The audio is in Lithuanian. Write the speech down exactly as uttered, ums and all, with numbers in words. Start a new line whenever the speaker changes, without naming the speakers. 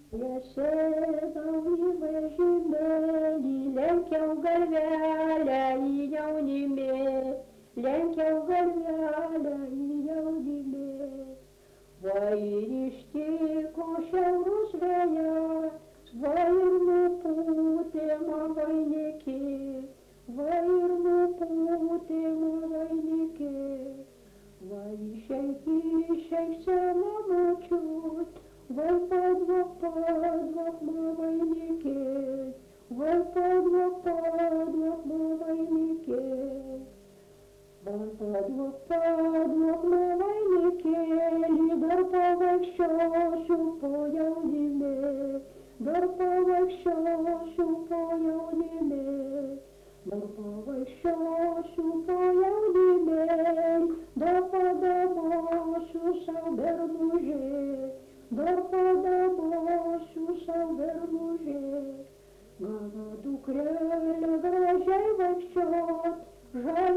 Sėdau į vežimėlį, lenkiau galvelę į jaunimėlį, lenkiau galvelę į jaunimėlį. Va ir ištiko šiaurus vėjas, va ir nupūtė man vainikį, va ir nupūtė man vainikį. Va išeik, išeik sena močiut, vai paduok, paduok man vainikėlį, vai paduok, paduok man vainikėlį. Vai paduok, paduok man vainikėlį, dar pavaikščiosiu po jaunimėlį, dar pavaikščiosiu po jaunimėlį, dar pavaikščiosiu po jaunimėlį, dar padamosiu sau bernužėlį, dar padamosiu sau bernužėlį. Mano dukrelė gražiai vaikščiot, žaliai